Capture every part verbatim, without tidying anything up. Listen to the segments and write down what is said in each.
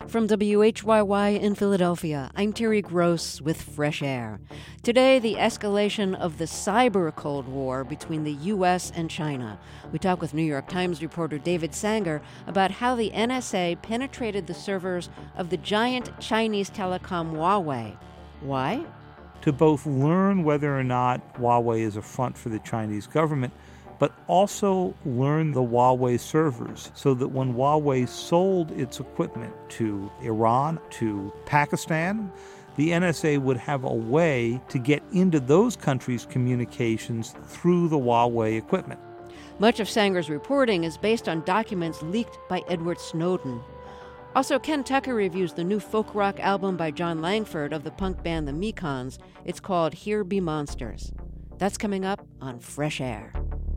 From W H Y Y in Philadelphia, I'm Terry Gross with Fresh Air. Today, the escalation of the cyber Cold War between the U S and China. We talk with New York Times reporter David Sanger about how the N S A penetrated the servers of the giant Chinese telecom Huawei. Why? To both learn whether or not Huawei is a front for the Chinese government, but also learn the Huawei servers so that when Huawei sold its equipment to Iran, to Pakistan, the N S A would have a way to get into those countries' communications through the Huawei equipment. Much of Sanger's reporting is based on documents leaked by Edward Snowden. Also, Ken Tucker reviews the new folk rock album by John Langford of the punk band The Mekons. It's called Here Be Monsters. That's coming up on Fresh Air.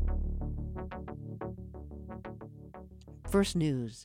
First News.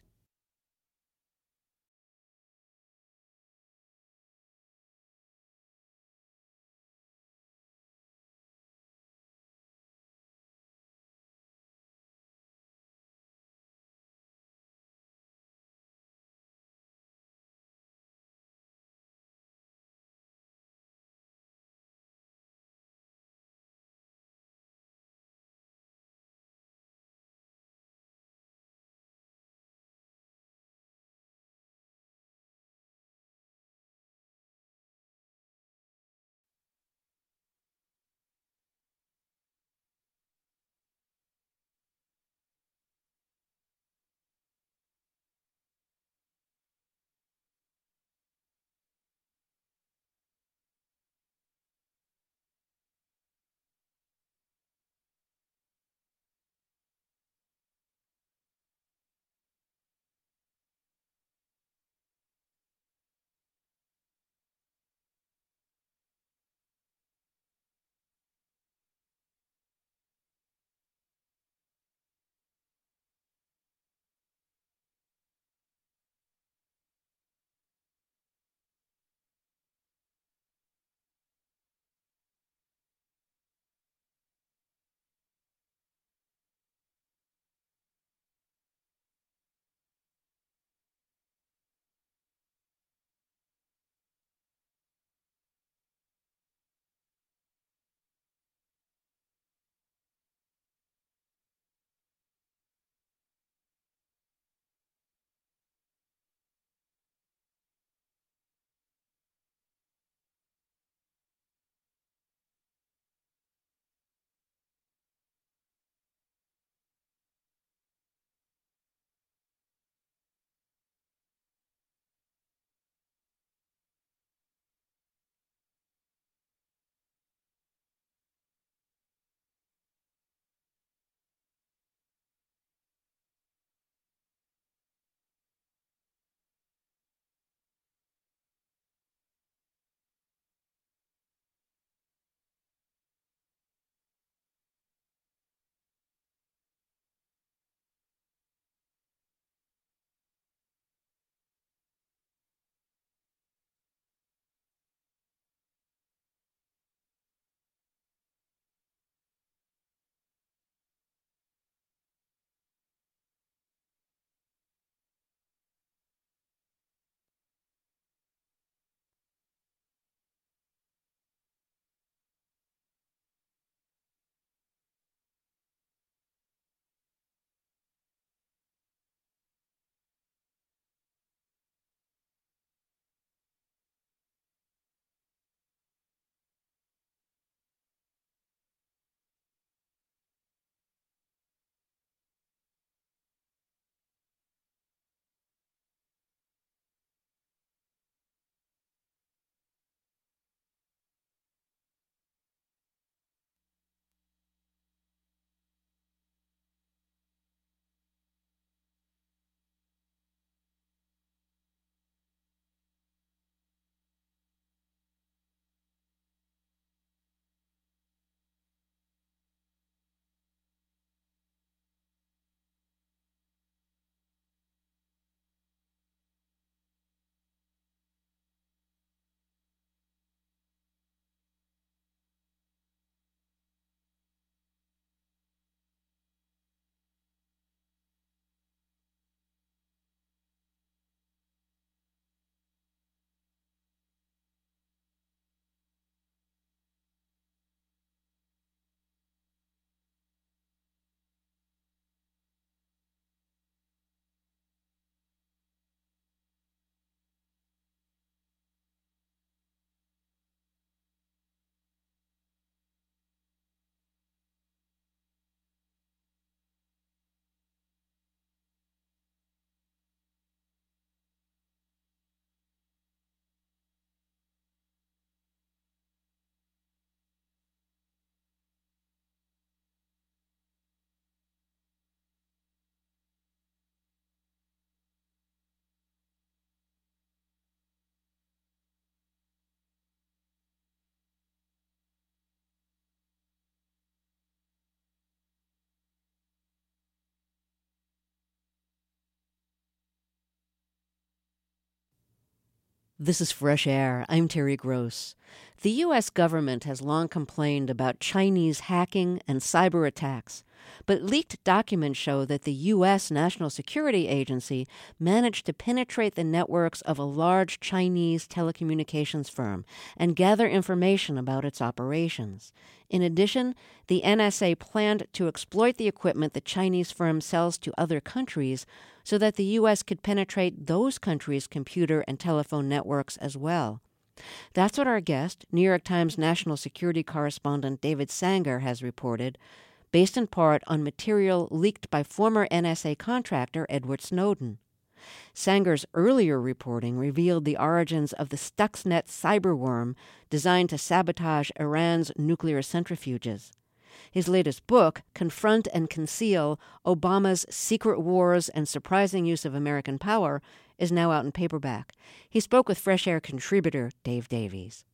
This is Fresh Air. I'm Terry Gross. The U S government has long complained about Chinese hacking and cyber attacks, but leaked documents show that the U S National Security Agency managed to penetrate the networks of a large Chinese telecommunications firm and gather information about its operations. In addition, the N S A planned to exploit the equipment the Chinese firm sells to other countries so that the U S could penetrate those countries' computer and telephone networks as well. That's what our guest, New York Times national security correspondent David Sanger, has reported, based in part on material leaked by former N S A contractor Edward Snowden. Sanger's earlier reporting revealed the origins of the Stuxnet cyberworm designed to sabotage Iran's nuclear centrifuges. His latest book, Confront and Conceal: Obama's Secret Wars and Surprising Use of American Power, is now out in paperback. He spoke with Fresh Air contributor Dave Davies.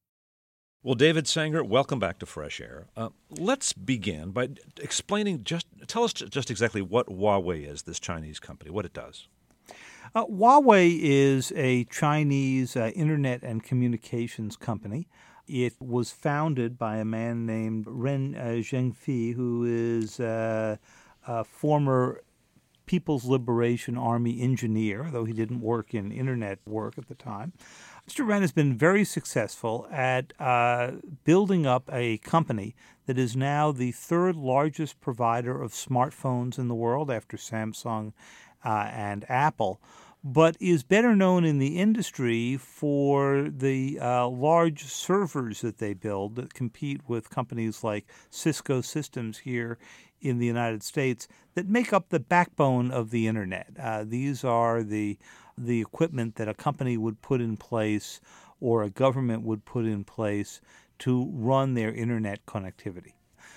Well, David Sanger, welcome back to Fresh Air. Uh, let's begin by explaining, just tell us just exactly what Huawei is, this Chinese company, what it does. Uh, Huawei is a Chinese uh, internet and communications company. It was founded by a man named Ren uh, Zhengfei, who is uh, a former People's Liberation Army engineer, though he didn't work in internet work at the time. Mister Ren has been very successful at uh, building up a company that is now the third largest provider of smartphones in the world after Samsung uh, and Apple, but is better known in the industry for the uh, large servers that they build that compete with companies like Cisco Systems here in the United States that make up the backbone of the Internet. Uh, these are the the equipment that a company would put in place or a government would put in place to run their Internet connectivity.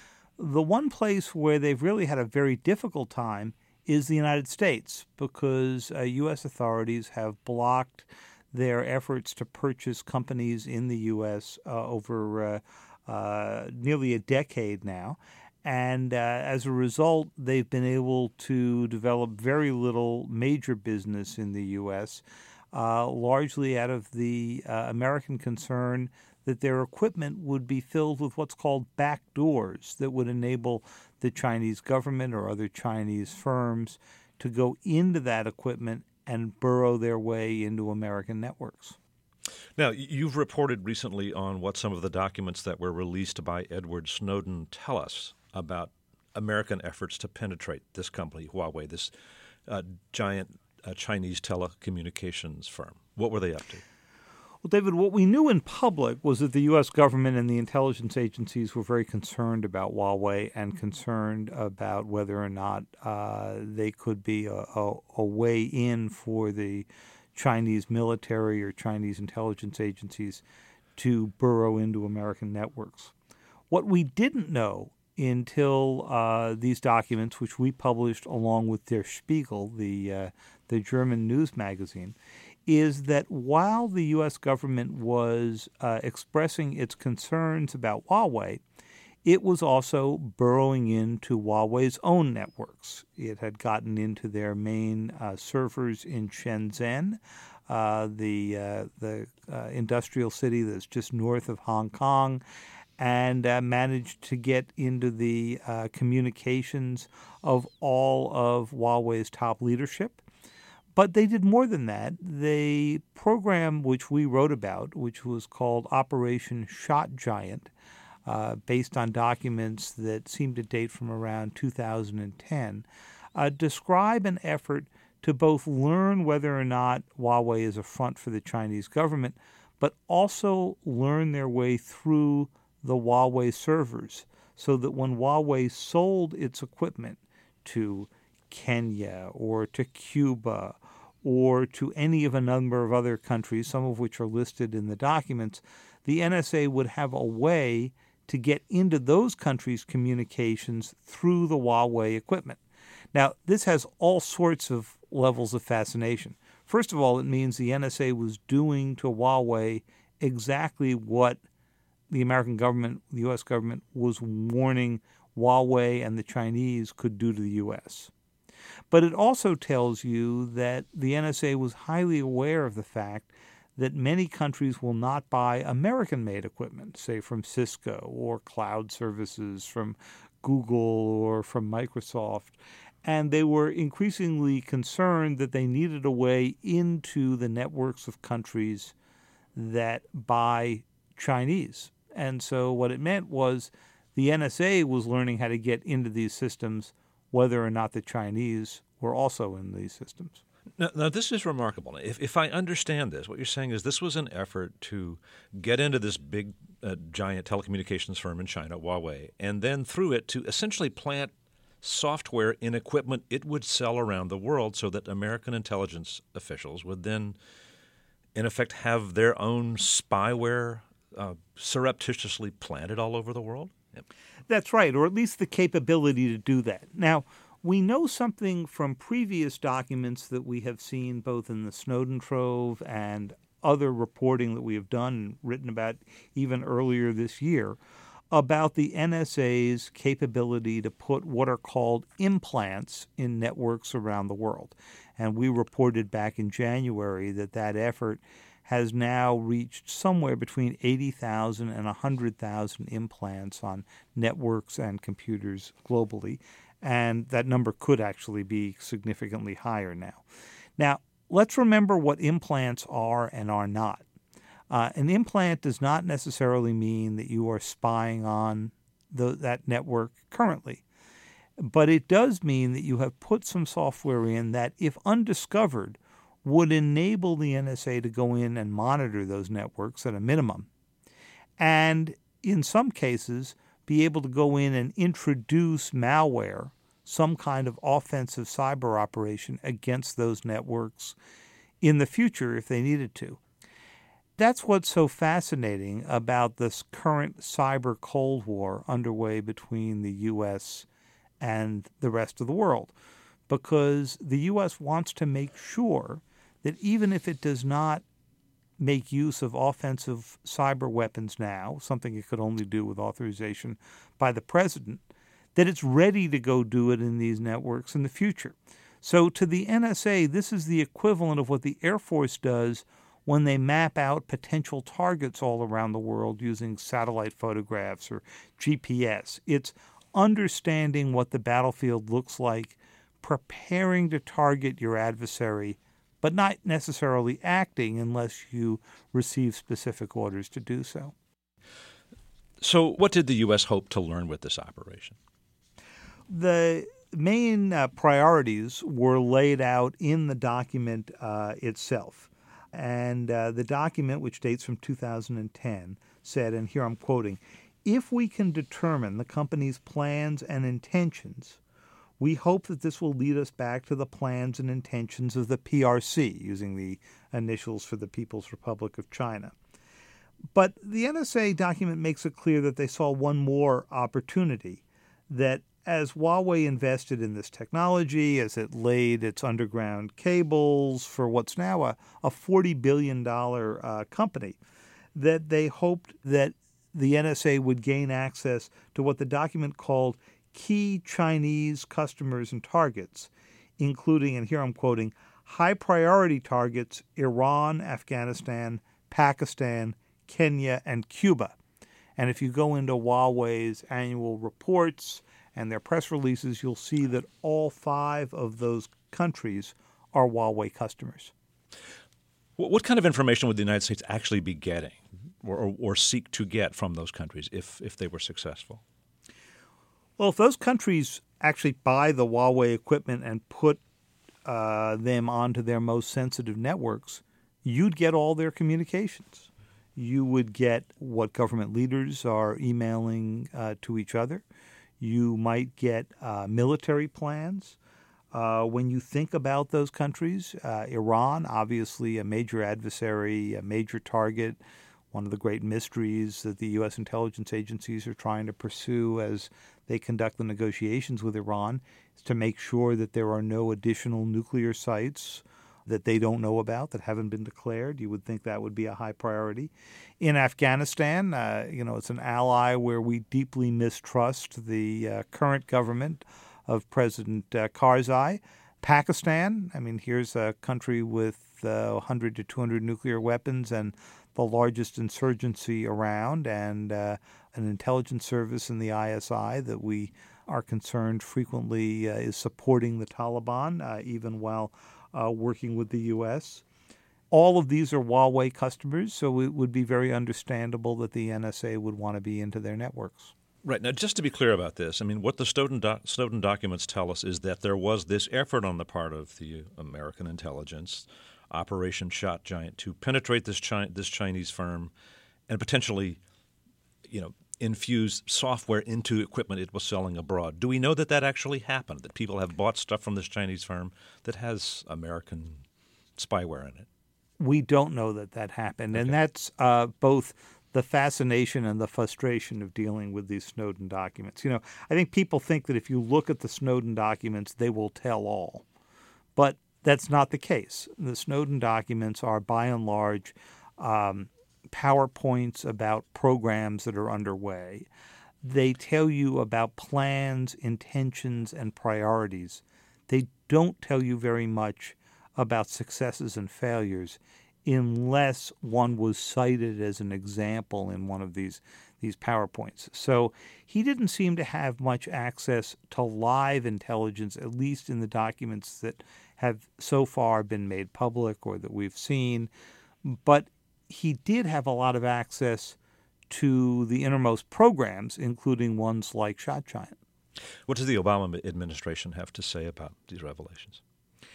The one place where they've really had a very difficult time is the United States, because uh, U S authorities have blocked their efforts to purchase companies in the U S uh, over uh, uh, nearly a decade now. And uh, as a result, they've been able to develop very little major business in the U S, uh, largely out of the uh, American concern that their equipment would be filled with what's called back doors that would enable the Chinese government or other Chinese firms to go into that equipment and burrow their way into American networks. Now, you've reported recently on what some of the documents that were released by Edward Snowden tell us about American efforts to penetrate this company, Huawei, this uh, giant uh, Chinese telecommunications firm. What were they up to? Well, David, what we knew in public was that the U S government and the intelligence agencies were very concerned about Huawei and concerned about whether or not uh, they could be a, a, a way in for the Chinese military or Chinese intelligence agencies to burrow into American networks. What we didn't know until uh, these documents, which we published along with Der Spiegel, the uh, the German news magazine, is that while the U S government was uh, expressing its concerns about Huawei, it was also burrowing into Huawei's own networks. It had gotten into their main uh, servers in Shenzhen, uh, the uh, the uh, industrial city that's just north of Hong Kong, and uh, managed to get into the uh, communications of all of Huawei's top leadership. But they did more than that. The program which we wrote about, which was called Operation Shot Giant, uh, based on documents that seem to date from around two thousand ten, uh, describe an effort to both learn whether or not Huawei is a front for the Chinese government, but also learn their way through the Huawei servers so that when Huawei sold its equipment to Kenya or to Cuba or to any of a number of other countries, some of which are listed in the documents, the N S A would have a way to get into those countries' communications through the Huawei equipment. Now, this has all sorts of levels of fascination. First of all, it means the N S A was doing to Huawei exactly what the American government, the U S government, was warning Huawei and the Chinese could do to the U S. But it also tells you that the N S A was highly aware of the fact that many countries will not buy American-made equipment, say from Cisco or cloud services from Google or from Microsoft. And they were increasingly concerned that they needed a way into the networks of countries that buy Chinese. And so what it meant was the N S A was learning how to get into these systems, whether or not the Chinese were also in these systems. Now, now this is remarkable. If, if I understand this, what you're saying is this was an effort to get into this big, uh, giant telecommunications firm in China, Huawei, and then through it to essentially plant software in equipment it would sell around the world so that American intelligence officials would then, in effect, have their own spyware uh, surreptitiously planted all over the world? Yep. That's right, or at least the capability to do that. Now, we know something from previous documents that we have seen both in the Snowden Trove and other reporting that we have done and written about even earlier this year about the N S A's capability to put what are called implants in networks around the world. And we reported back in January that that effort has now reached somewhere between eighty thousand and one hundred thousand implants on networks and computers globally. And that number could actually be significantly higher now. Now, let's remember what implants are and are not. Uh, an implant does not necessarily mean that you are spying on the, that network currently. But it does mean that you have put some software in that, if undiscovered, would enable the N S A to go in and monitor those networks at a minimum. And in some cases, be able to go in and introduce malware, some kind of offensive cyber operation against those networks in the future if they needed to. That's what's so fascinating about this current cyber Cold War underway between the U S and the rest of the world, because the U S wants to make sure that even if it does not make use of offensive cyber weapons now, something it could only do with authorization by the president, that it's ready to go do it in these networks in the future. So to the N S A, this is the equivalent of what the Air Force does when they map out potential targets all around the world using satellite photographs or G P S. It's understanding what the battlefield looks like, preparing to target your adversary, but not necessarily acting unless you receive specific orders to do so. So what did the U S hope to learn with this operation? The main uh, priorities were laid out in the document uh, itself. And uh, the document, which dates from two thousand ten, said, and here I'm quoting, "If we can determine the company's plans and intentions, we hope that this will lead us back to the plans and intentions of the P R C," using the initials for the People's Republic of China. But the N S A document makes it clear that they saw one more opportunity, that as Huawei invested in this technology, as it laid its underground cables for what's now a, a forty billion dollars uh, company, that they hoped that the N S A would gain access to what the document called key Chinese customers and targets, including, and here I'm quoting, high-priority targets Iran, Afghanistan, Pakistan, Kenya, and Cuba. And if you go into Huawei's annual reports and their press releases, you'll see that all five of those countries are Huawei customers. What kind of information would the United States actually be getting or, or, or seek to get from those countries if, if they were successful? Well, if those countries actually buy the Huawei equipment and put uh, them onto their most sensitive networks, you'd get all their communications. You would get what government leaders are emailing uh, to each other. You might get uh, military plans. Uh, when you think about those countries, uh, Iran, obviously a major adversary, a major target, one of the great mysteries that the U S intelligence agencies are trying to pursue as they conduct the negotiations with Iran, is to make sure that there are no additional nuclear sites that they don't know about, that haven't been declared. You would think that would be a high priority. In Afghanistan, uh, you know, it's an ally where we deeply mistrust the uh, current government of President uh, Karzai. Pakistan, I mean, here's a country with with uh, one hundred to two hundred nuclear weapons and the largest insurgency around, and uh, an intelligence service in the I S I that we are concerned frequently uh, is supporting the Taliban, uh, even while uh, working with the U S. All of these are Huawei customers, so it would be very understandable that the N S A would want to be into their networks. Right. Now, just to be clear about this, I mean, what the Snowden, doc- Snowden documents tell us is that there was this effort on the part of the American intelligence, Operation Shot Giant, to penetrate this Chi- this Chinese firm and potentially, you know, infuse software into equipment it was selling abroad. Do we know that that actually happened, that people have bought stuff from this Chinese firm that has American spyware in it? We don't know that that happened, Okay. and that's uh, both the fascination and the frustration of dealing with these Snowden documents. You know, I think people think that if you look at the Snowden documents, they will tell all. But that's not the case. The Snowden documents are, by and large, um, PowerPoints about programs that are underway. They tell you about plans, intentions, and priorities. They don't tell you very much about successes and failures unless one was cited as an example in one of these these PowerPoints. So he didn't seem to have much access to live intelligence, at least in the documents that have so far been made public or that we've seen. But he did have a lot of access to the innermost programs, including ones like Shot Giant. What does the Obama administration have to say about these revelations?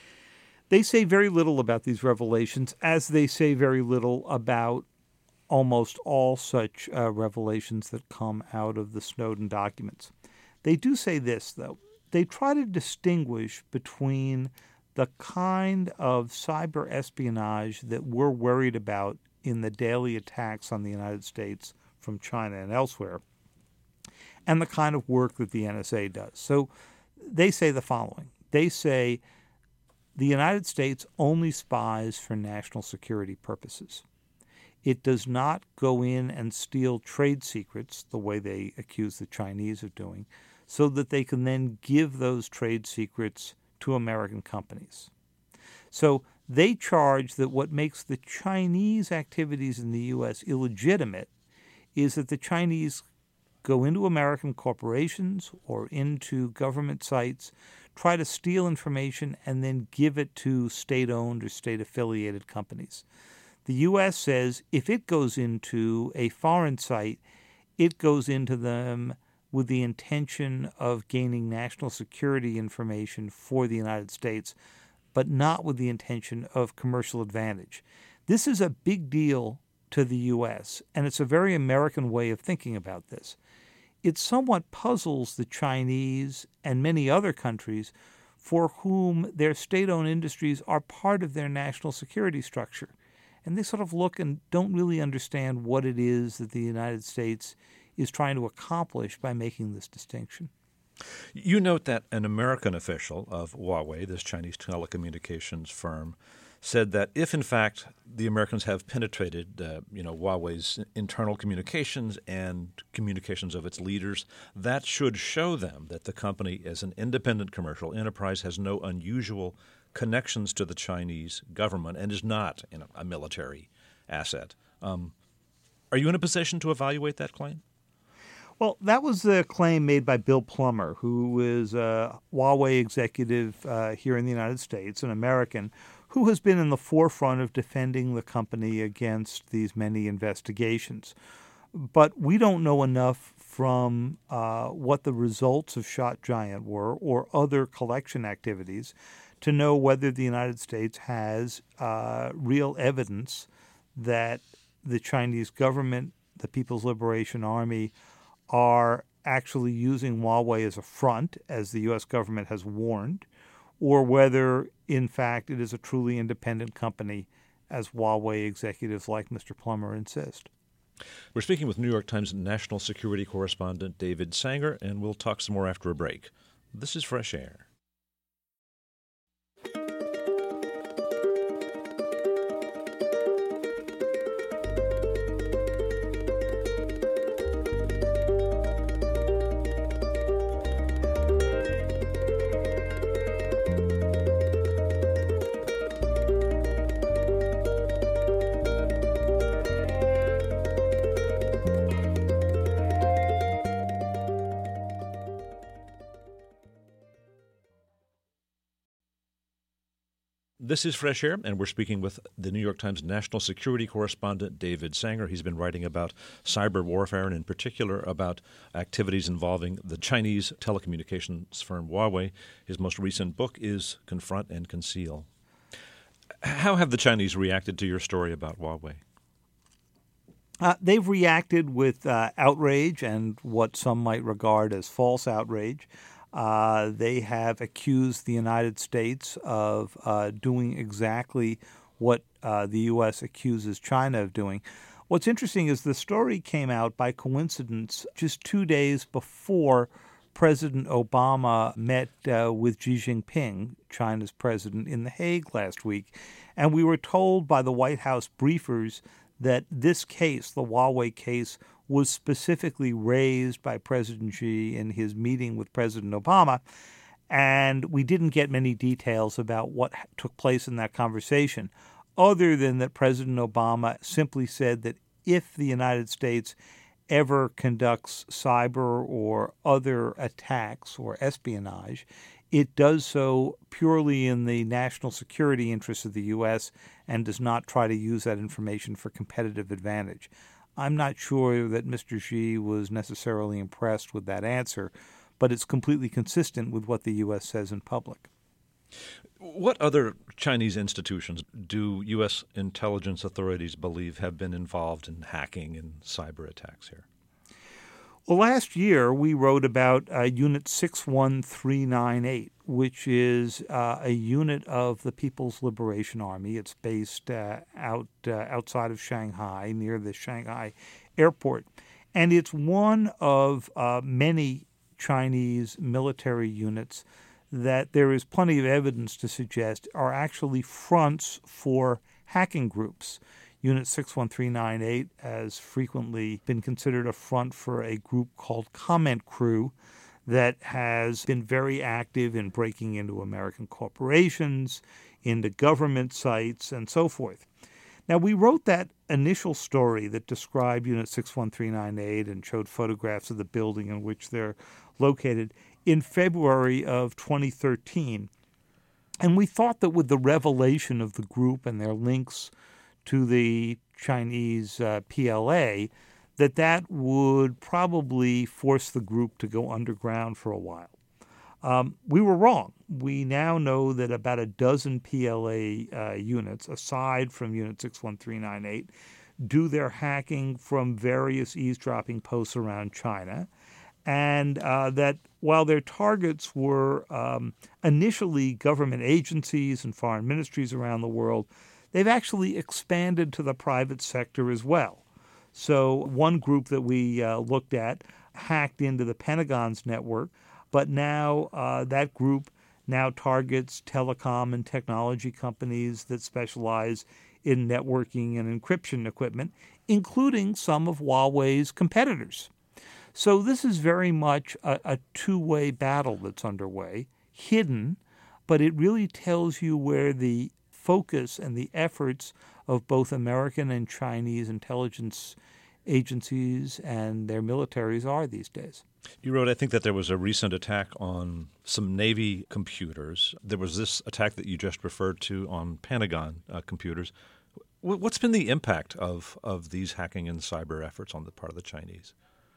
They say very little about these revelations, as they say very little about almost all such uh, revelations that come out of the Snowden documents. They do say this, though. They try to distinguish between the kind of cyber espionage that we're worried about in the daily attacks on the United States from China and elsewhere, and the kind of work that the N S A does. So they say the following. They say the United States only spies for national security purposes. It does not go in and steal trade secrets, the way they accuse the Chinese of doing, so that they can then give those trade secrets to American companies. So they charge that what makes the Chinese activities in the U S illegitimate is that the Chinese go into American corporations or into government sites, try to steal information, and then give it to state-owned or state-affiliated companies. The U S says if it goes into a foreign site, it goes into them with the intention of gaining national security information for the United States, but not with the intention of commercial advantage. This is a big deal to the U S, and it's a very American way of thinking about this. It somewhat puzzles the Chinese and many other countries for whom their state-owned industries are part of their national security structure. And they sort of look and don't really understand what it is that the United States is trying to accomplish by making this distinction. You note that an American official of Huawei, this Chinese telecommunications firm, said that if, in fact, the Americans have penetrated, uh, you know, Huawei's internal communications and communications of its leaders, that should show them that the company, as an independent commercial enterprise, has no unusual connections to the Chinese government and is not, you know, a military asset. Um, are you in a position to evaluate that claim? Well, that was the claim made by Bill Plummer, who is a Huawei executive uh, here in the United States, an American, who has been in the forefront of defending the company against these many investigations. But we don't know enough from uh, what the results of Shot Giant were or other collection activities to know whether the United States has uh, real evidence that the Chinese government, the People's Liberation Army, are actually using Huawei as a front, as the U S government has warned, or whether, in fact, it is a truly independent company, as Huawei executives like Mister Plummer insist. We're speaking with New York Times national security correspondent David Sanger, and we'll talk some more after a break. This is Fresh Air. This is Fresh Air, and we're speaking with the New York Times national security correspondent David Sanger. He's been writing about cyber warfare and in particular about activities involving the Chinese telecommunications firm Huawei. His most recent book is Confront and Conceal. How have the Chinese reacted to your story about Huawei? Uh, they've reacted with uh, outrage and what some might regard as false outrage. Uh, they have accused the United States of uh, doing exactly what uh, the U S accuses China of doing. What's interesting is the story came out by coincidence just two days before President Obama met uh, with Xi Jinping, China's president, in The Hague last week. And we were told by the White House briefers that this case, the Huawei case, was specifically raised by President Xi in his meeting with President Obama, and we didn't get many details about what took place in that conversation, other than that President Obama simply said that if the United States ever conducts cyber or other attacks or espionage, it does so purely in the national security interests of the U S and does not try to use that information for competitive advantage. I'm not sure that Mister Xi was necessarily impressed with that answer, but it's completely consistent with what the U S says in public. What other Chinese institutions do U S intelligence authorities believe have been involved in hacking and cyber attacks here? Well, last year we wrote about uh, Unit six one three nine eight, which is uh, a unit of the People's Liberation Army. It's based uh, out uh, outside of Shanghai, near the Shanghai airport. And it's one of uh, many Chinese military units that there is plenty of evidence to suggest are actually fronts for hacking groups. Unit six one three nine eight has frequently been considered a front for a group called Comment Crew that has been very active in breaking into American corporations, into government sites, and so forth. Now, we wrote that initial story that described Unit six one three nine eight and showed photographs of the building in which they're located in February of twenty thirteen. And we thought that with the revelation of the group and their links to the Chinese uh, P L A, that that would probably force the group to go underground for a while. Um, we were wrong. We now know that about a dozen P L A uh, units, aside from Unit six one three nine eight, do their hacking from various eavesdropping posts around China, and uh, that while their targets were um, initially government agencies and foreign ministries around the world, they've actually expanded to the private sector as well. So one group that we uh, looked at hacked into the Pentagon's network, but now uh, that group now targets telecom and technology companies that specialize in networking and encryption equipment, including some of Huawei's competitors. So this is very much a, a two-way battle that's underway, hidden, but it really tells you where the focus and the efforts of both American and Chinese intelligence agencies and their militaries are these days. You wrote, I think, that there was a recent attack on some Navy computers. There was this attack that you just referred to on Pentagon uh, computers. W- what's been the impact of, of these hacking and cyber efforts on the part of the Chinese?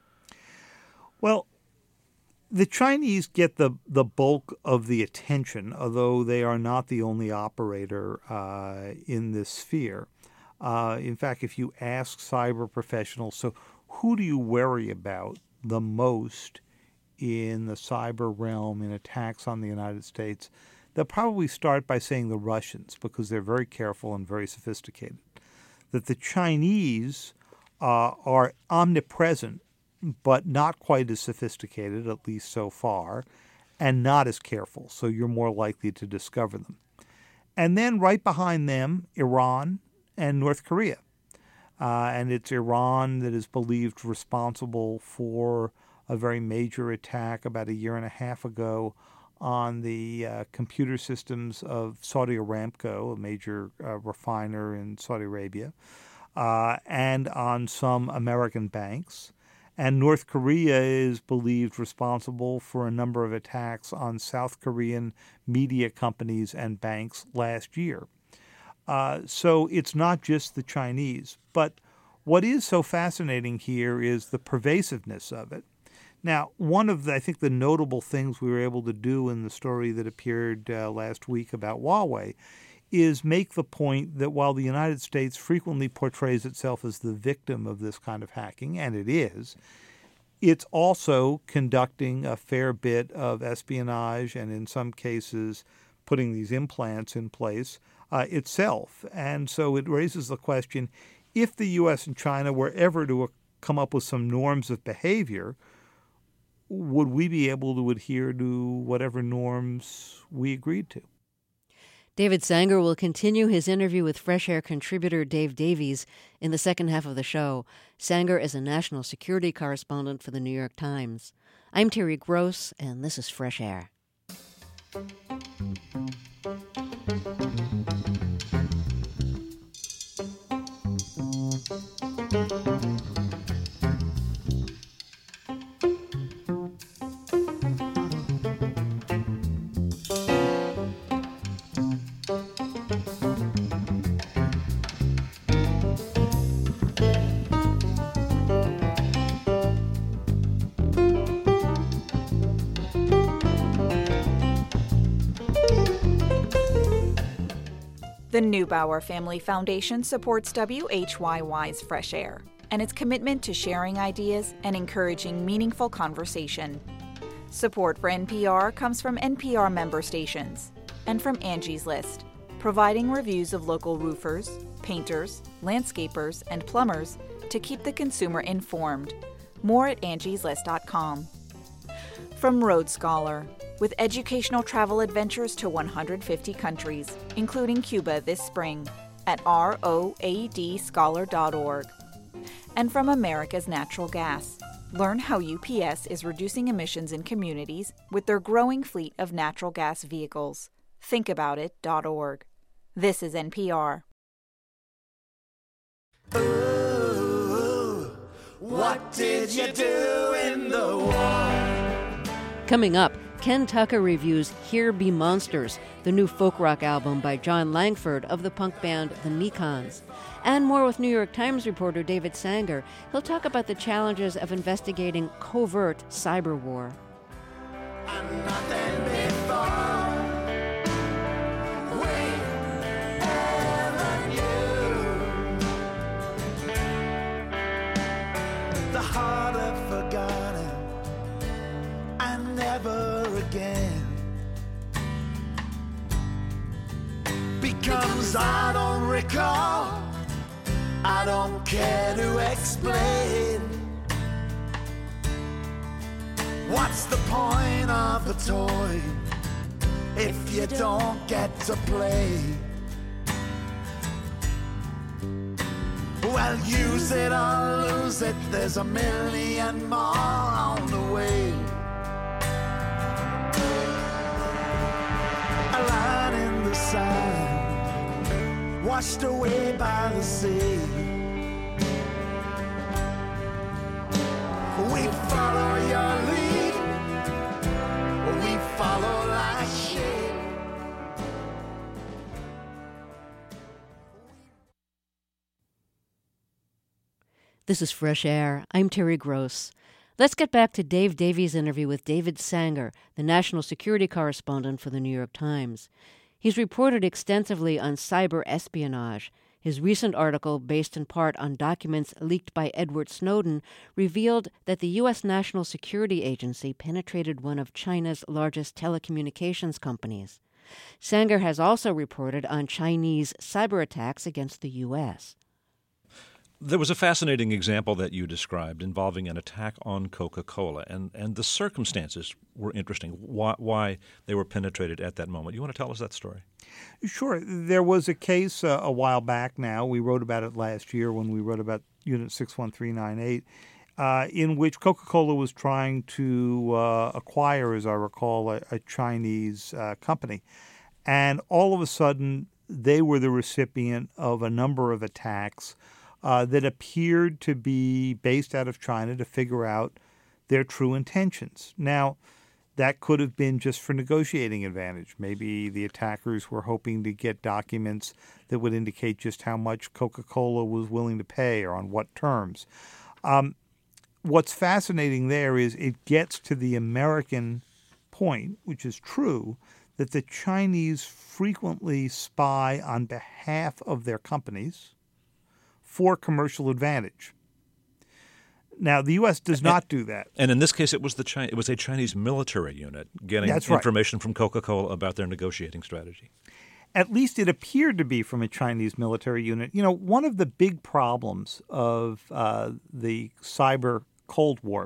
Well, the Chinese get the, the bulk of the attention, although they are not the only operator uh, in this sphere. Uh, in fact, if you ask cyber professionals, so who do you worry about the most in the cyber realm in attacks on the United States, they'll probably start by saying the Russians, because they're very careful and very sophisticated. That the Chinese uh, are omnipresent, but not quite as sophisticated, at least so far, and not as careful, so you're more likely to discover them. And then right behind them, Iran and North Korea. Uh, and it's Iran that is believed responsible for a very major attack about a year and a half ago on the uh, computer systems of Saudi Aramco, a major uh, refiner in Saudi Arabia, uh, and on some American banks. And North Korea is believed responsible for a number of attacks on South Korean media companies and banks last year. Uh, so it's not just the Chinese. But what is so fascinating here is the pervasiveness of it. Now, one of the, I think, the notable things we were able to do in the story that appeared uh, last week about Huawei is make the point that while the United States frequently portrays itself as the victim of this kind of hacking, and it is, it's also conducting a fair bit of espionage and in some cases putting these implants in place uh, itself. And so it raises the question, if the U S and China were ever to uh, come up with some norms of behavior, would we be able to adhere to whatever norms we agreed to? David Sanger will continue his interview with Fresh Air contributor Dave Davies in the second half of the show. Sanger is a national security correspondent for the New York Times. I'm Terry Gross, and this is Fresh Air. The Neubauer Family Foundation supports W H Y Y's Fresh Air and its commitment to sharing ideas and encouraging meaningful conversation. Support for N P R comes from N P R member stations and from Angie's List, providing reviews of local roofers, painters, landscapers, and plumbers to keep the consumer informed. More at angies list dot com. From Road Scholar, with educational travel adventures to one hundred fifty countries, including Cuba this spring, at road scholar dot org. And from America's Natural Gas, learn how U P S is reducing emissions in communities with their growing fleet of natural gas vehicles. think about it dot org. This is N P R. Ooh, what did you do in the war? Coming up, Ken Tucker reviews Here Be Monsters, the new folk rock album by John Langford of the punk band The Mekons. And more with New York Times reporter David Sanger. He'll talk about the challenges of investigating covert cyber war. And nothing before we ever knew. The heart of forgotten and never again becomes I don't recall, I don't care to explain. What's the point of a toy if you don't get to play? Well, use it or lose it, there's a million more on the way. A line in the sand, washed away by the sea. We follow your lead, we follow like sheep. This is Fresh Air. I'm Terry Gross. Let's get back to Dave Davies' interview with David Sanger, the national security correspondent for the New York Times. He's reported extensively on cyber espionage. His recent article, based in part on documents leaked by Edward Snowden, revealed that the U S National Security Agency penetrated one of China's largest telecommunications companies. Sanger has also reported on Chinese cyber attacks against the U S. There was a fascinating example that you described involving an attack on Coca-Cola, and, and the circumstances were interesting, why, why they were penetrated at that moment. You want to tell us that story? Sure. There was a case uh, a while back now. We wrote about it last year when we wrote about Unit six one three nine eight, uh, in which Coca-Cola was trying to uh, acquire, as I recall, a, a Chinese uh, company. And all of a sudden, they were the recipient of a number of attacks uh, that appeared to be based out of China to figure out their true intentions. Now, that could have been just for negotiating advantage. Maybe the attackers were hoping to get documents that would indicate just how much Coca-Cola was willing to pay or on what terms. Um, what's fascinating there is it gets to the American point, which is true, that the Chinese frequently spy on behalf of their companies for commercial advantage. Now, the U S does not do that. And in this case, it was the Chi- it was a Chinese military unit getting That's right. information from Coca-Cola about their negotiating strategy. At least it appeared to be from a Chinese military unit. You know, one of the big problems of uh, the cyber Cold War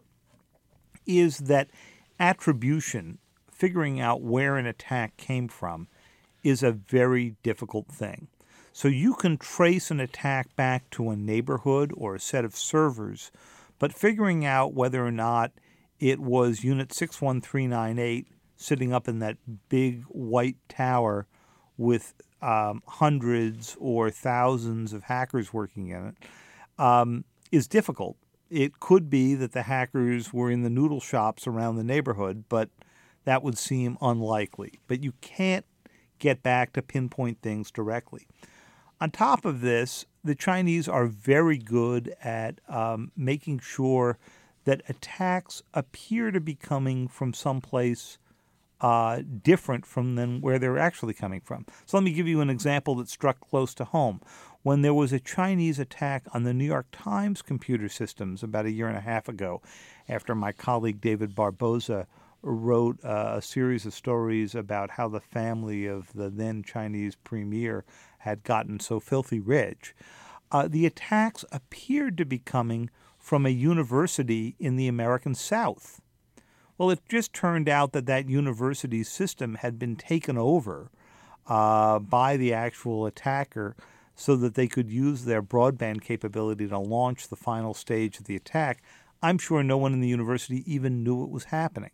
is that attribution, figuring out where an attack came from, is a very difficult thing. So you can trace an attack back to a neighborhood or a set of servers, but figuring out whether or not it was Unit six one three nine eight sitting up in that big white tower with um, hundreds or thousands of hackers working in it um, is difficult. It could be that the hackers were in the noodle shops around the neighborhood, but that would seem unlikely. But you can't get back to pinpoint things directly. On top of this, the Chinese are very good at um, making sure that attacks appear to be coming from someplace uh, different from than where they're actually coming from. So let me give you an example that struck close to home. When there was a Chinese attack on the New York Times computer systems about a year and a half ago, after my colleague David Barboza wrote uh, a series of stories about how the family of the then Chinese premier had gotten so filthy rich, uh, the attacks appeared to be coming from a university in the American South. Well, it just turned out that that university's system had been taken over uh, by the actual attacker so that they could use their broadband capability to launch the final stage of the attack. I'm sure no one in the university even knew it was happening.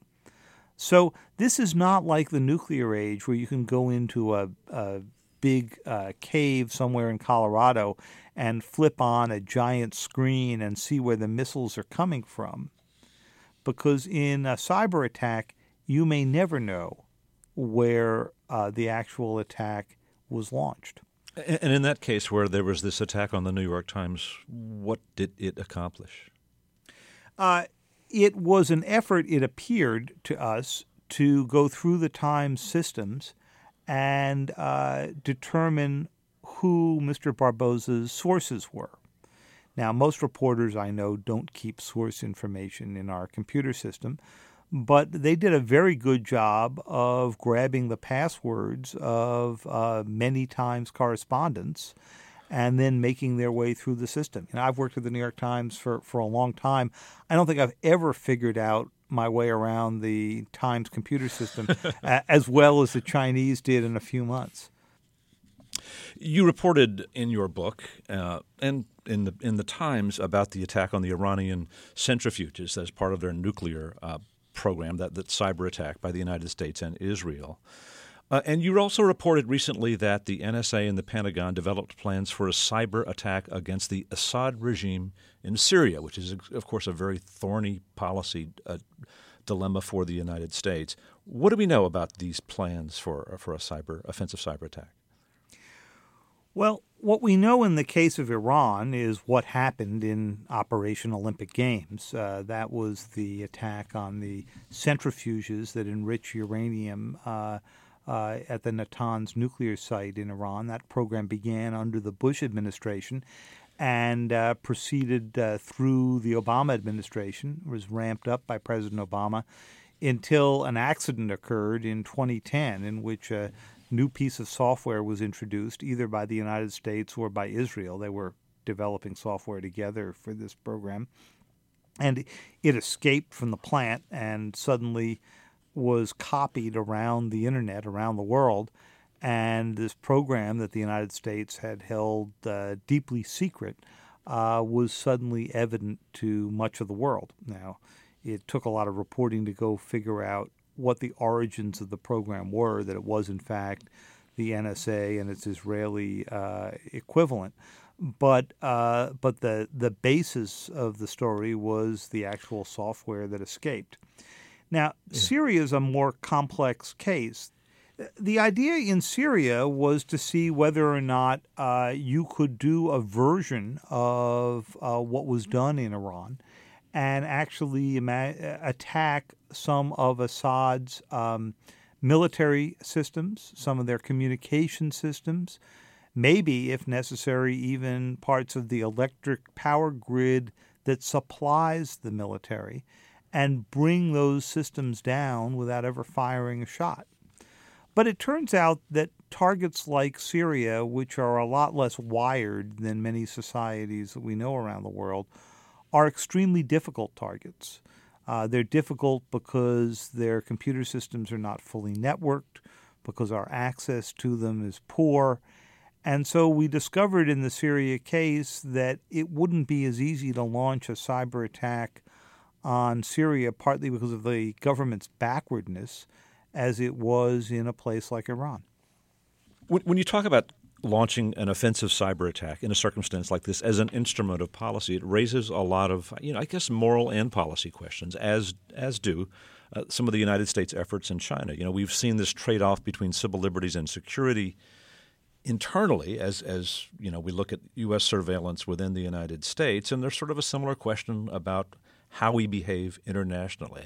So this is not like the nuclear age where you can go into a, a big uh, cave somewhere in Colorado and flip on a giant screen and see where the missiles are coming from. Because in a cyber attack, you may never know where uh, the actual attack was launched. And in that case where there was this attack on the New York Times, what did it accomplish? Uh, it was an effort, it appeared to us, to go through the Times systems and uh, determine who Mister Barboza's sources were. Now, most reporters I know don't keep source information in our computer system, but they did a very good job of grabbing the passwords of uh, many Times correspondents and then making their way through the system. And I've worked at the New York Times for, for a long time. I don't think I've ever figured out my way around the Times computer system as well as the Chinese did in a few months. You reported in your book uh, and in the in the Times about the attack on the Iranian centrifuges as part of their nuclear uh, program, that, that cyber attack by the United States and Israel. Uh, and you also reported recently that the N S A and the Pentagon developed plans for a cyber attack against the Assad regime in Syria, which is, of course, a very thorny policy uh, dilemma for the United States. What do we know about these plans for for a cyber offensive cyber attack? Well, what we know in the case of Iran is what happened in Operation Olympic Games. Uh, that was the attack on the centrifuges that enrich uranium uh, uh, at the Natanz nuclear site in Iran. That program began under the Bush administration and uh, proceeded uh, through the Obama administration, was ramped up by President Obama until an accident occurred in twenty ten in which a new piece of software was introduced either by the United States or by Israel. They were developing software together for this program. And it escaped from the plant and suddenly was copied around the internet, around the world. And this program that the United States had held uh, deeply secret uh, was suddenly evident to much of the world. Now, it took a lot of reporting to go figure out what the origins of the program were, that it was, in fact, the N S A and its Israeli uh, equivalent. But uh, but the the basis of the story was the actual software that escaped. Now, yeah. Syria is a more complex case. The idea in Syria was to see whether or not uh, you could do a version of uh, what was done in Iran and actually ima- attack some of Assad's um, military systems, some of their communication systems, maybe, if necessary, even parts of the electric power grid that supplies the military, and bring those systems down without ever firing a shot. But it turns out that targets like Syria, which are a lot less wired than many societies that we know around the world, are extremely difficult targets. Uh, they're difficult because their computer systems are not fully networked, because our access to them is poor. And so we discovered in the Syria case that it wouldn't be as easy to launch a cyber attack on Syria, partly because of the government's backwardness, as it was in a place like Iran. When, when you talk about launching an offensive cyber attack in a circumstance like this as an instrument of policy, it raises a lot of, you know, I guess, moral and policy questions, as as do uh, some of the United States efforts in China. You know, we've seen this trade-off between civil liberties and security internally as, as you know, we look at U S surveillance within the United States, and there's sort of a similar question about how we behave internationally.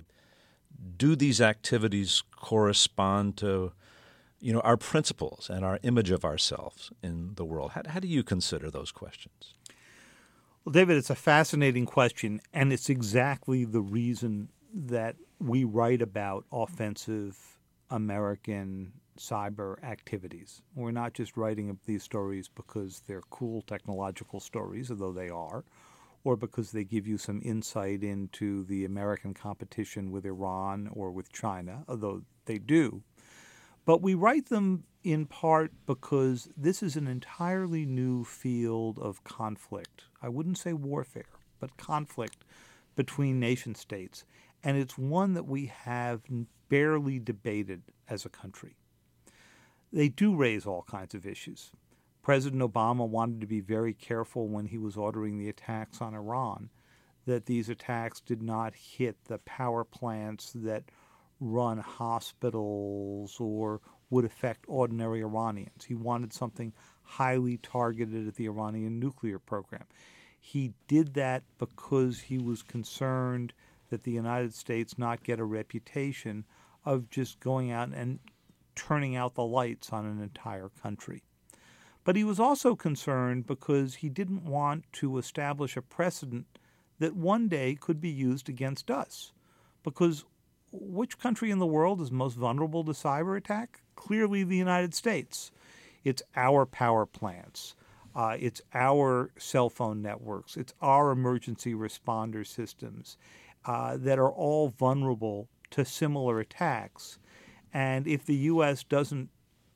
Do these activities correspond to, you know, our principles and our image of ourselves in the world? How, how do you consider those questions? Well, David, it's a fascinating question, and it's exactly the reason that we write about offensive American cyber activities. We're not just writing these stories because they're cool technological stories, although they are, or because they give you some insight into the American competition with Iran or with China, although they do. But we write them in part because this is an entirely new field of conflict. I wouldn't say warfare, but conflict between nation states. And it's one that we have barely debated as a country. They do raise all kinds of issues. President Obama wanted to be very careful when he was ordering the attacks on Iran that these attacks did not hit the power plants that run hospitals or would affect ordinary Iranians. He wanted something highly targeted at the Iranian nuclear program. He did that because he was concerned that the United States not get a reputation of just going out and turning out the lights on an entire country. But he was also concerned because he didn't want to establish a precedent that one day could be used against us. Because which country in the world is most vulnerable to cyber attack? Clearly the United States. It's our power plants. Uh, it's our cell phone networks. It's our emergency responder systems uh, that are all vulnerable to similar attacks. And if the U S doesn't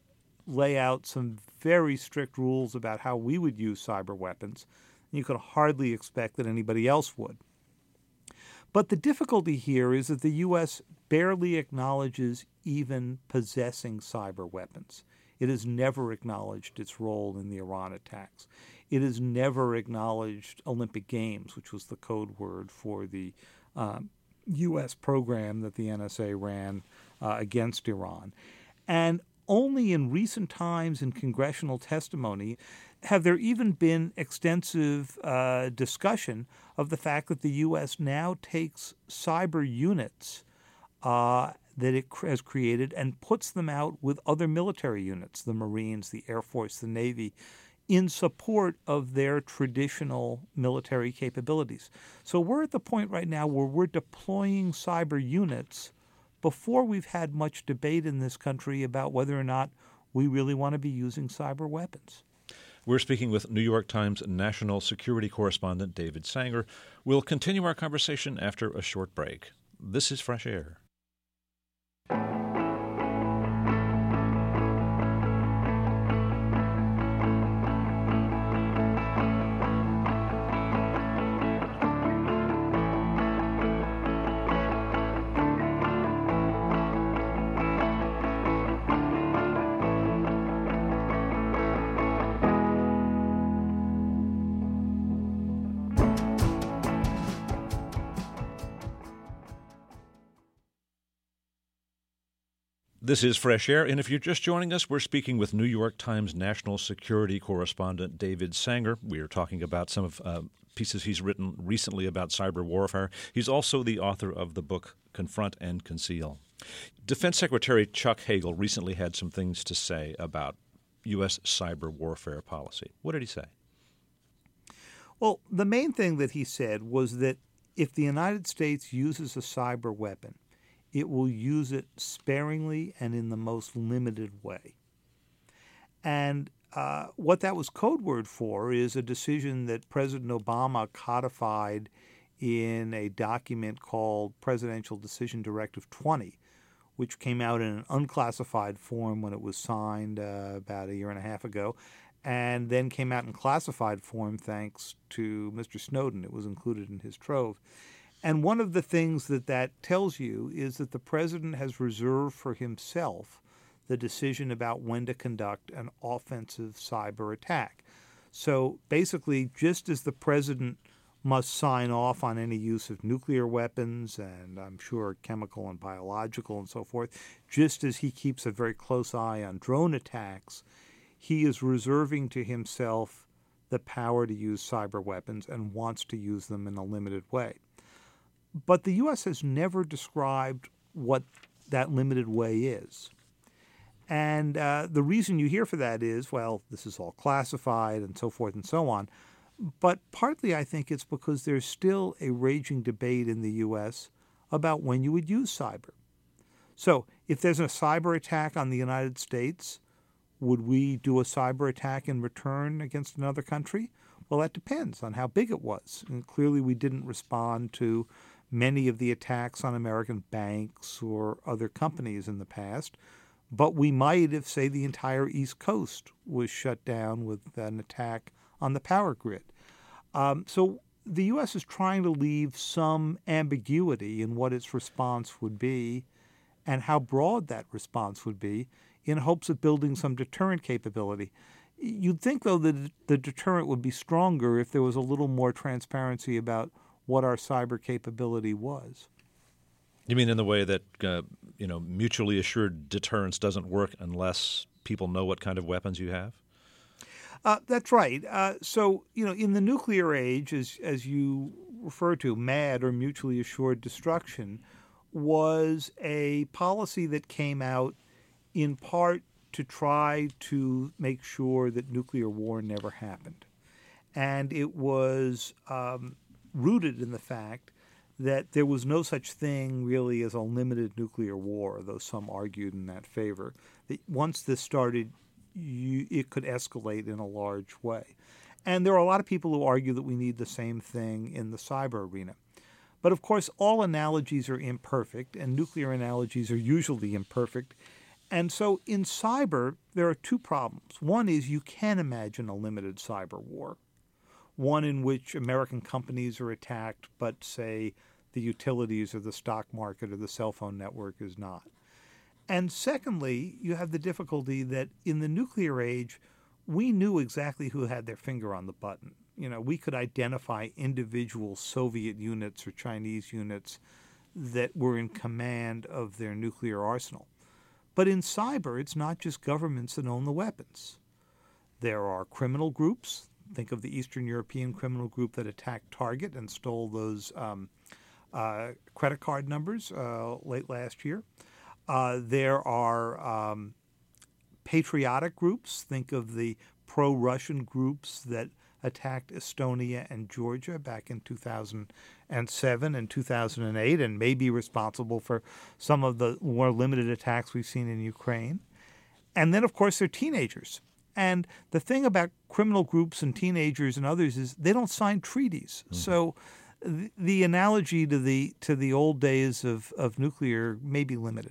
lay out some very strict rules about how we would use cyber weapons, you could hardly expect that anybody else would. But the difficulty here is that the U S barely acknowledges even possessing cyber weapons. It has never acknowledged its role in the Iran attacks. It has never acknowledged Olympic Games, which was the code word for the um, U S program that the N S A ran uh, against Iran. And only in recent times in congressional testimony have there even been extensive uh, discussion of the fact that the U S now takes cyber units uh, that it has created and puts them out with other military units, the Marines, the Air Force, the Navy, in support of their traditional military capabilities. So we're at the point right now where we're deploying cyber units before we've had much debate in this country about whether or not we really want to be using cyber weapons. We're speaking with New York Times national security correspondent David Sanger. We'll continue our conversation after a short break. This is Fresh Air. This is Fresh Air, and if you're just joining us, we're speaking with New York Times national security correspondent David Sanger. We are talking about some of uh, pieces he's written recently about cyber warfare. He's also the author of the book Confront and Conceal. Defense Secretary Chuck Hagel recently had some things to say about U S cyber warfare policy. What did he say? Well, the main thing that he said was that if the United States uses a cyber weapon, it will use it sparingly and in the most limited way. And uh, what that was code word for is a decision that President Obama codified in a document called Presidential Decision Directive twenty, which came out in an unclassified form when it was signed uh, about a year and a half ago, and then came out in classified form thanks to Mister Snowden. It was included in his trove. And one of the things that that tells you is that the president has reserved for himself the decision about when to conduct an offensive cyber attack. So basically, just as the president must sign off on any use of nuclear weapons and I'm sure chemical and biological and so forth, just as he keeps a very close eye on drone attacks, he is reserving to himself the power to use cyber weapons and wants to use them in a limited way. But the U S has never described what that limited way is. And uh, the reason you hear for that is, well, this is all classified and so forth and so on. But partly I think it's because there's still a raging debate in the U S about when you would use cyber. So if there's a cyber attack on the United States, would we do a cyber attack in return against another country? Well, that depends on how big it was. And clearly we didn't respond to many of the attacks on American banks or other companies in the past. But we might if, say, the entire East Coast was shut down with an attack on the power grid. Um, so the U S is trying to leave some ambiguity in what its response would be and how broad that response would be in hopes of building some deterrent capability. You'd think, though, that the deterrent would be stronger if there was a little more transparency about what our cyber capability was. You mean in the way that uh, you know mutually assured deterrence doesn't work unless people know what kind of weapons you have? Uh, that's right. Uh, so, you know, in the nuclear age, as as you refer to, MAD, or mutually assured destruction, was a policy that came out in part to try to make sure that nuclear war never happened. And it was um, rooted in the fact that there was no such thing really as a limited nuclear war, though some argued in that favor. That once this started, you, it could escalate in a large way. And there are a lot of people who argue that we need the same thing in the cyber arena. But of course, all analogies are imperfect, and nuclear analogies are usually imperfect. And so in cyber, there are two problems. One is you can imagine a limited cyber war, one in which American companies are attacked, but say the utilities or the stock market or the cell phone network is not. And secondly, you have the difficulty that in the nuclear age, we knew exactly who had their finger on the button. You know, we could identify individual Soviet units or Chinese units that were in command of their nuclear arsenal. But in cyber, it's not just governments that own the weapons. There are criminal groups. Think of the Eastern European criminal group that attacked Target and stole those um, uh, credit card numbers uh, late last year. Uh, there are um, patriotic groups. Think of the pro-Russian groups that attacked Estonia and Georgia back in two thousand seven and two thousand eight and may be responsible for some of the more limited attacks we've seen in Ukraine. And then, of course, they're teenagers. And the thing about criminal groups and teenagers and others is they don't sign treaties. Mm-hmm. So th- the analogy to the to the old days of, of nuclear may be limited.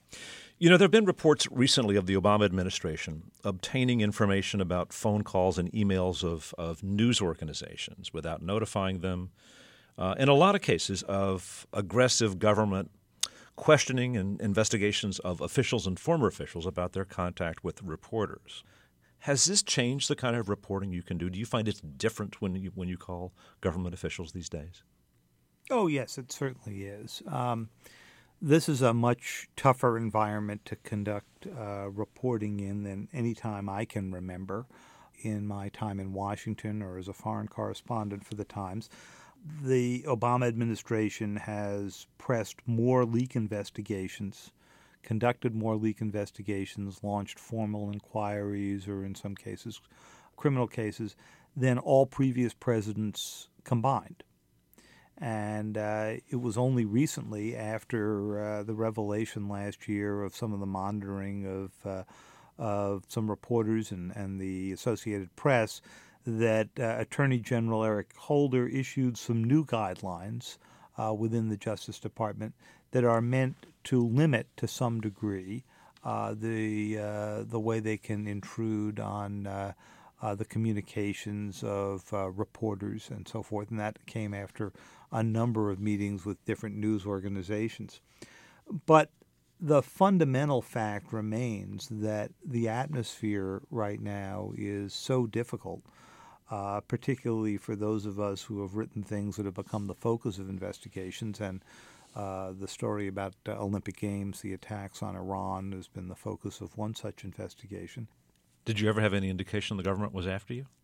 You know, there have been reports recently of the Obama administration obtaining information about phone calls and emails of, of news organizations without notifying them. Uh, in a lot of cases of aggressive government questioning and investigations of officials and former officials about their contact with reporters. Has this changed the kind of reporting you can do? Do you find it's different when you, when you call government officials these days? Oh, yes, it certainly is. Um, This is a much tougher environment to conduct uh, reporting in than any time I can remember in my time in Washington or as a foreign correspondent for the Times. The Obama administration has pressed more leak investigations, conducted more leak investigations, launched formal inquiries, or in some cases, criminal cases, than all previous presidents combined. And uh, it was only recently, after uh, the revelation last year of some of the monitoring of uh, of some reporters and, and the Associated Press, that uh, Attorney General Eric Holder issued some new guidelines uh, within the Justice Department that are meant to limit to some degree uh, the uh, the way they can intrude on uh, uh, the communications of uh, reporters and so forth. And that came after a number of meetings with different news organizations. But the fundamental fact remains that the atmosphere right now is so difficult, uh, particularly for those of us who have written things that have become the focus of investigations. And uh, the story about uh, Olympic Games, the attacks on Iran, has been the focus of one such investigation. Did you ever have any indication the government was after you?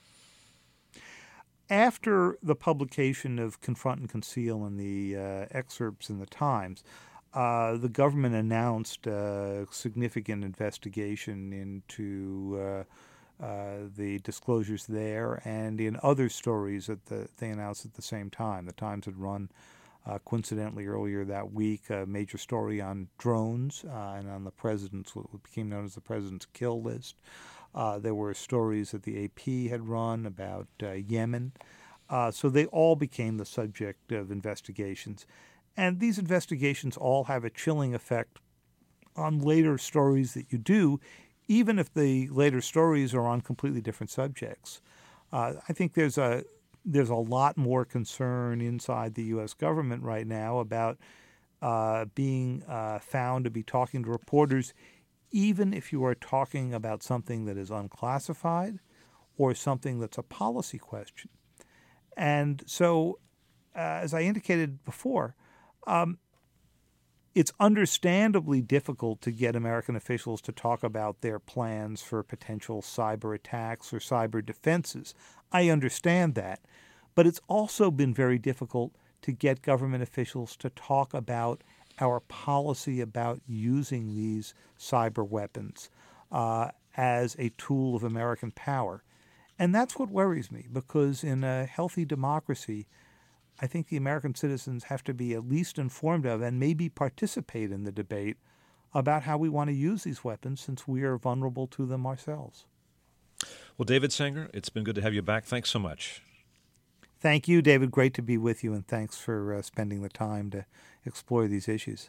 After the publication of Confront and Conceal and the uh, excerpts in the Times, uh, the government announced a significant investigation into uh, uh, the disclosures there and in other stories that the, they announced at the same time. The Times had run, uh, coincidentally, earlier that week, a major story on drones uh, and on the president's, what became known as the president's kill list. Uh, there were stories that the A P had run about uh, Yemen. Uh, so they all became the subject of investigations. And these investigations all have a chilling effect on later stories that you do, even if the later stories are on completely different subjects. Uh, I think there's a there's a lot more concern inside the U S government right now about uh, being uh, found to be talking to reporters, even if you are talking about something that is unclassified or something that's a policy question. And so, uh, as I indicated before, um, it's understandably difficult to get American officials to talk about their plans for potential cyber attacks or cyber defenses. I understand that. But it's also been very difficult to get government officials to talk about our policy about using these cyber weapons uh, as a tool of American power. And that's what worries me, because in a healthy democracy, I think the American citizens have to be at least informed of and maybe participate in the debate about how we want to use these weapons, since we are vulnerable to them ourselves. Well, David Sanger, it's been good to have you back. Thanks so much. Thank you, David. Great to be with you, and thanks for uh, spending the time to explore these issues.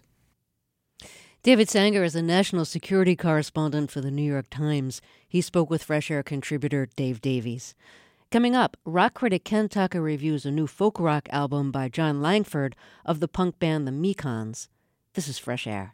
David Sanger is a national security correspondent for the New York Times. He spoke with Fresh Air contributor Dave Davies. Coming up, rock critic Ken Tucker reviews a new folk rock album by John Langford of the punk band The Mekons. This is Fresh Air.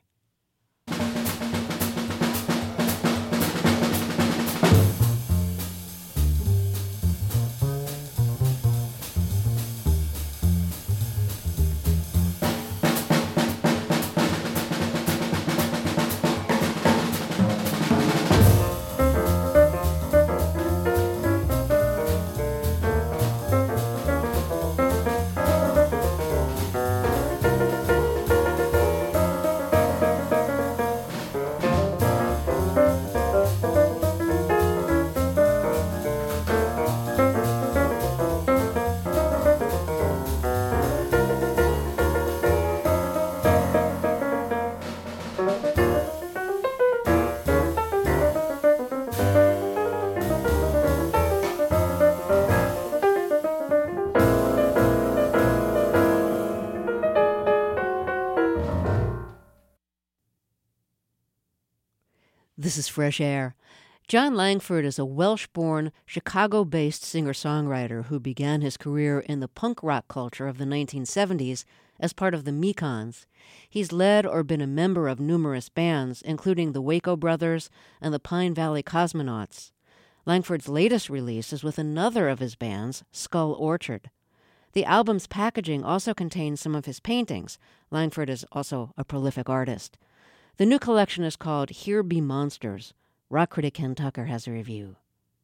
This is Fresh Air. John Langford is a Welsh-born, Chicago-based singer-songwriter who began his career in the punk rock culture of the nineteen seventies as part of the Mekons. He's led or been a member of numerous bands, including the Waco Brothers and the Pine Valley Cosmonauts. Langford's latest release is with another of his bands, Skull Orchard. The album's packaging also contains some of his paintings. Langford is also a prolific artist. The new collection is called Here Be Monsters. Rock critic Ken Tucker has a review.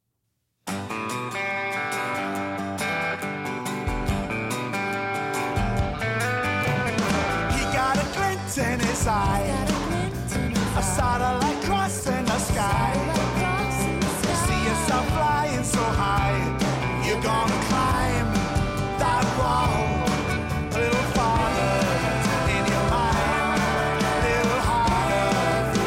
In his eye, a satellite crossing the sky. See yourself flying so high, you're gonna climb that wall a little farther in your mind, a little harder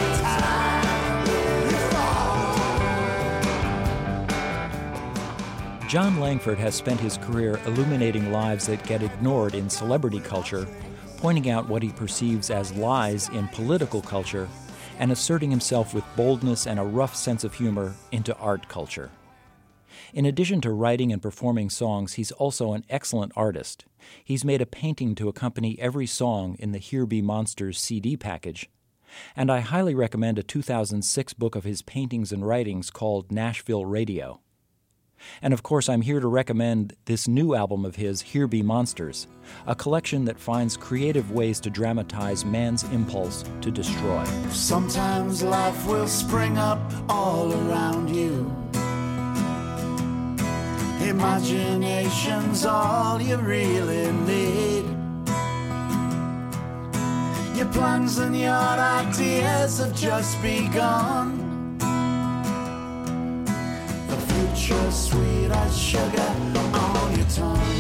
every time you fall. John Langford has spent his career illuminating lives that get ignored in celebrity culture, pointing out what he perceives as lies in political culture, and asserting himself with boldness and a rough sense of humor into art culture. In addition to writing and performing songs, he's also an excellent artist. He's made a painting to accompany every song in the Here Be Monsters C D package, and I highly recommend a two thousand six book of his paintings and writings called Nashville Radio. And of course, I'm here to recommend this new album of his, Here Be Monsters, a collection that finds creative ways to dramatize man's impulse to destroy. Sometimes life will spring up all around you. Imagination's all you really need. Your plans and your ideas have just begun. Future sweet as sugar on your tongue.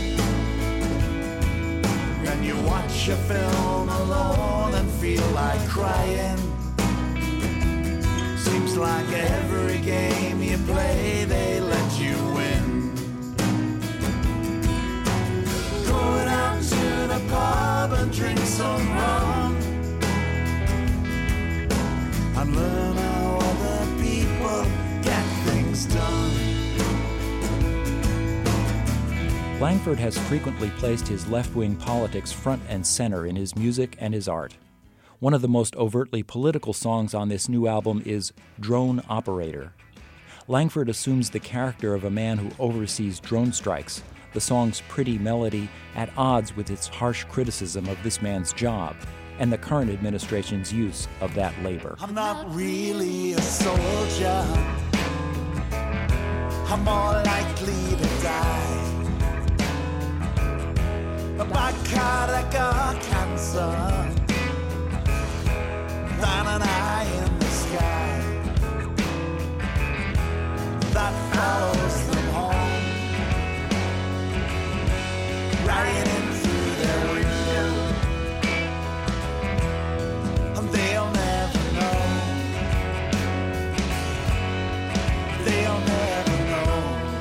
Then you watch a film alone and feel like crying. Seems like every game you play they let you win. Go down to the pub and drink some rum and learn how other people get things done. Langford has frequently placed his left-wing politics front and center in his music and his art. One of the most overtly political songs on this new album is Drone Operator. Langford assumes the character of a man who oversees drone strikes, the song's pretty melody at odds with its harsh criticism of this man's job and the current administration's use of that labor. I'm not really a soldier. I'm more likely to die. By cardiac or cancer than an eye in the sky that follows them home, rallying in through their window, and they'll never know, they'll never know.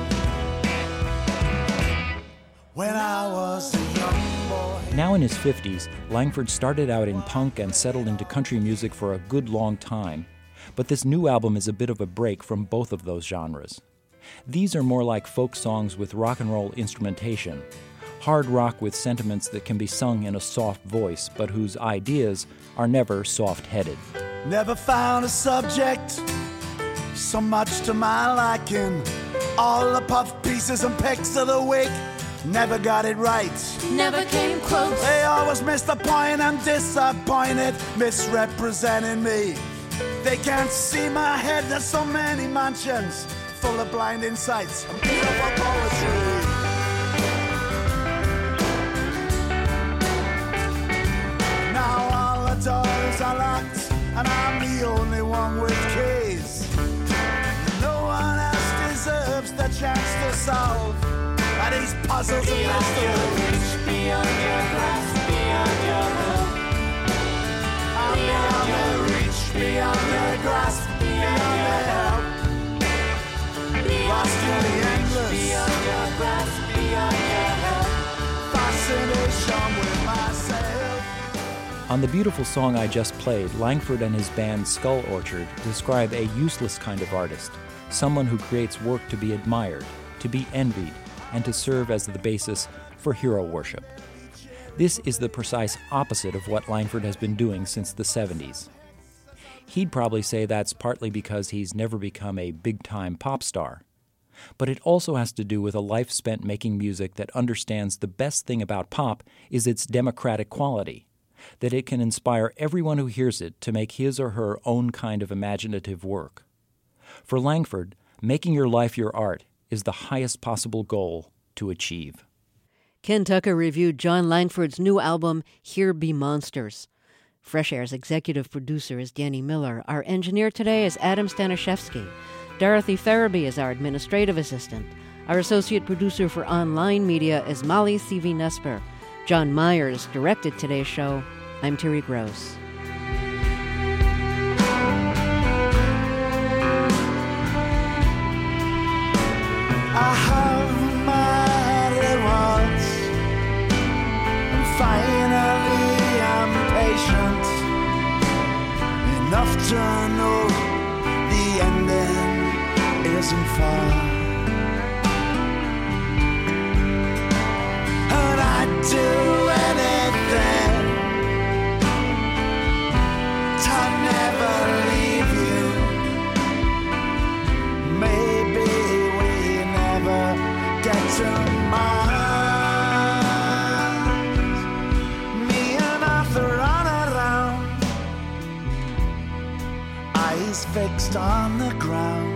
When I was a young boy. Now in his fifties, Langford started out in punk and settled into country music for a good long time, but this new album is a bit of a break from both of those genres. These are more like folk songs with rock and roll instrumentation, hard rock with sentiments that can be sung in a soft voice, but whose ideas are never soft-headed. Never found a subject so much to my liking. All the puff pieces and picks of the week, never got it right. Never came close. They always missed the point and disappointed, misrepresenting me. They can't see my head, there's so many mansions full of blind insights and beautiful poetry. Now all the doors are locked and I'm the only one with keys. No one else deserves the chance to solve these puzzles and mysteries. Beyond your grasp, beyond your help. Beyond your reach, beyond your grasp, beyond your help. Lost in the endless. Beyond your grasp, beyond your help. Fascination with myself. On the beautiful song I just played, Langford and his band Skull Orchard describe a useless kind of artist, someone who creates work to be admired, to be envied, and to serve as the basis for hero worship. This is the precise opposite of what Langford has been doing since the seventies. He'd probably say that's partly because he's never become a big-time pop star. But it also has to do with a life spent making music that understands the best thing about pop is its democratic quality, that it can inspire everyone who hears it to make his or her own kind of imaginative work. For Langford, making your life your art is the highest possible goal to achieve. Ken Tucker reviewed John Langford's new album, Here Be Monsters. Fresh Air's executive producer is Danny Miller. Our engineer today is Adam Staniszewski. Dorothy Farabee is our administrative assistant. Our associate producer for online media is Molly C V Nesper. John Myers directed today's show. I'm Terry Gross. I have my rewards, and finally I'm patient enough to know the ending isn't far. And I'd do anything to never leave you. Maybe we never get to Mars. Me and Arthur run around, eyes fixed on the ground.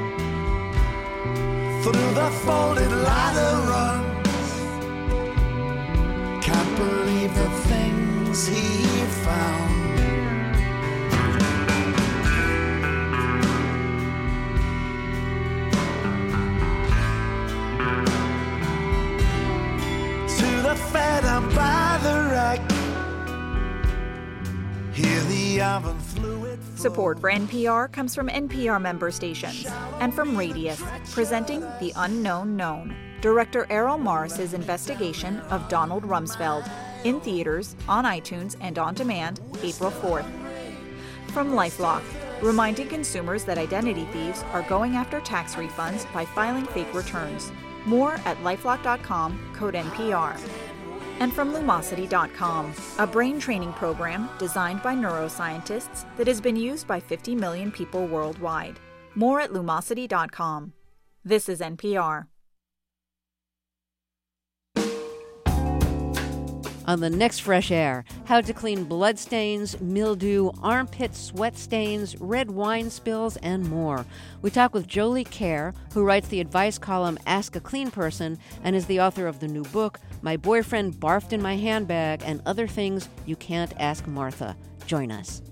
Through the folded ladder runs, can't believe the things he found. To the fed up by the wreck, hear the oven fluid. Support for N P R comes from N P R member stations and from Radius, presenting The Unknown Known, director Errol Morris's investigation of Donald Rumsfeld, in theaters, on iTunes, and on demand, April fourth. From LifeLock, reminding consumers that identity thieves are going after tax refunds by filing fake returns. More at lifelock dot com, code N P R. And from Lumosity dot com, a brain training program designed by neuroscientists that has been used by fifty million people worldwide. More at Lumosity dot com. This is N P R. On the next Fresh Air, how to clean bloodstains, mildew, armpit sweat stains, red wine spills, and more. We talk with Jolie Kerr, who writes the advice column Ask a Clean Person and is the author of the new book, My Boyfriend Barfed in My Handbag and Other Things You Can't Ask Martha. Join us.